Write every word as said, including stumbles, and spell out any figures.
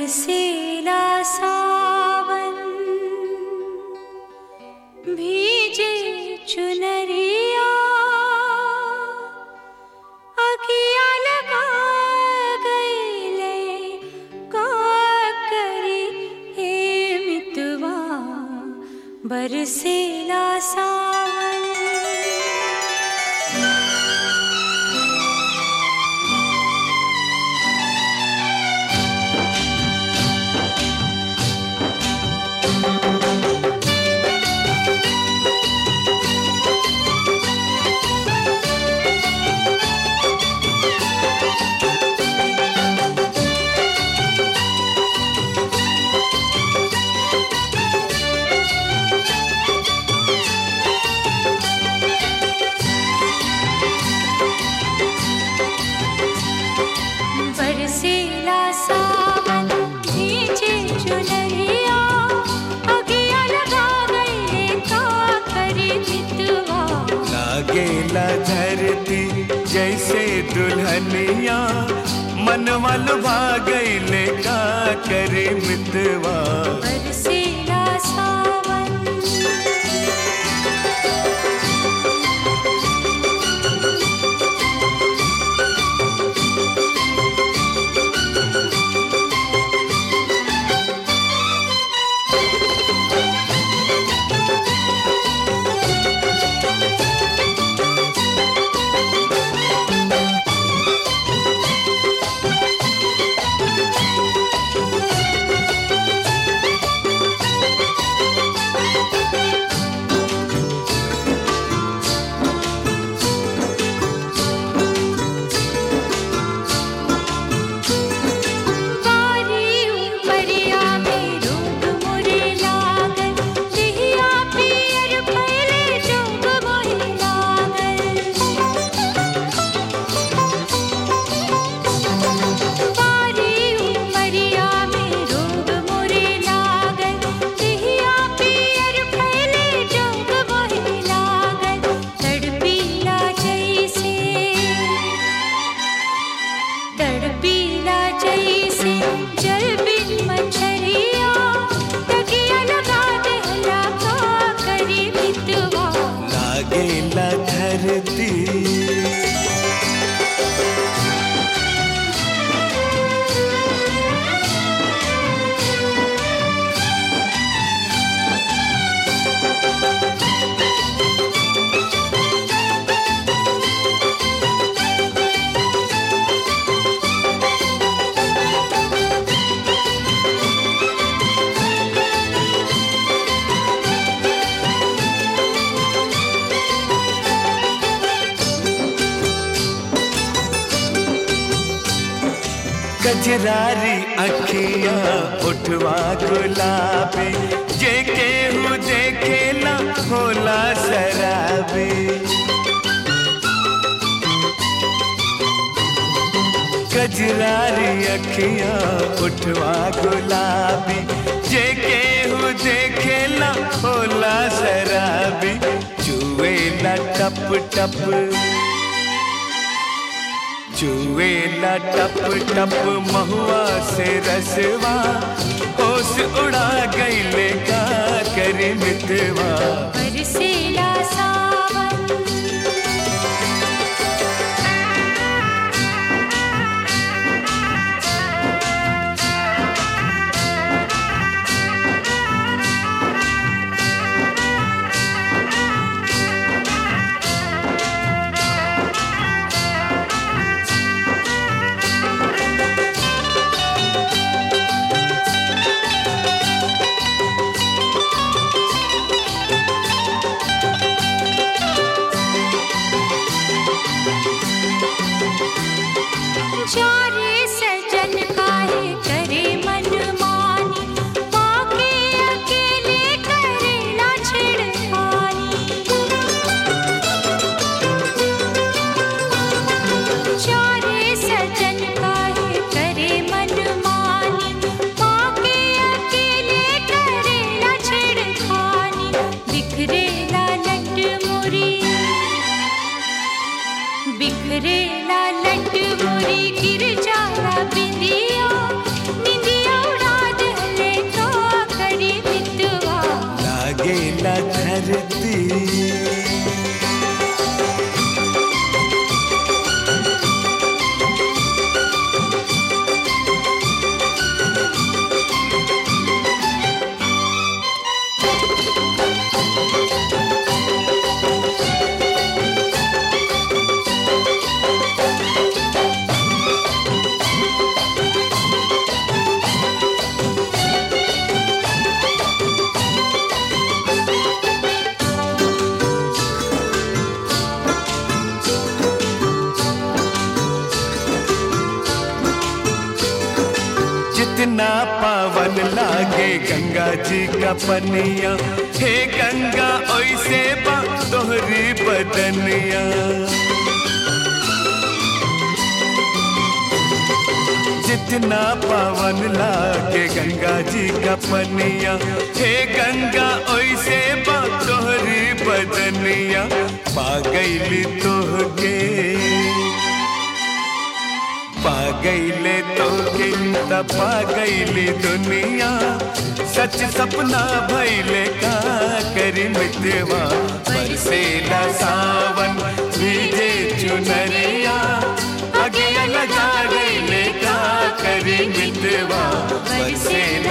बरसेला सावन भीजे चुनरिया अखियाँ लगा गईले का करी हे मितवा बरसेला सावन। बरसेला सावन भीजे चुनरिया अखियाँ लगा गईले का करी मितवा। लागेला धरती जैसे दुल्हनिया मनवा लुभा गईले का करी मितवा। बरसेला सावन तड़पीला जैसे जल बिन मछरिया तकिया लगा देला का करी मितवा। लागेला धरती कजरारी अखियाँ उठवा गुलाबी जे केहू देखेला होला शराबी। कजरारी अखियाँ उठवा गुलाबी जे केहू देखेला होला शराबी। चुवेला टप टप चुवेला टप टप महुआ से रसवा होश उड़ा गईले का करी मितवा। बरसेला सावन जारे सजन काहे करे मनमानी पाके अकेले करेला छिड़खानी। जारे सजन काहे करे मनमानी पाके अकेले करेला छिड़खानी। बिखरेला लट मुरी बिखरेला लट मुरी गिर जाला बिंदिया निंदिया उड़ा गंगा जी का पनिया, हे गंगा ओइसे बा तोहरी बदनिया। जितना पावन लागे गंगा जी का पनिया, हे गंगा ओइसे बा तोहरी बदनिया। पा गईली तोहके पा गईले तोहके त पा गईली दुनिया। सच सपना भइले का करी मितवा, बरसेला सावन भीजे चुनरिया। आगे लगा गईले का करी मितवा, बरसेला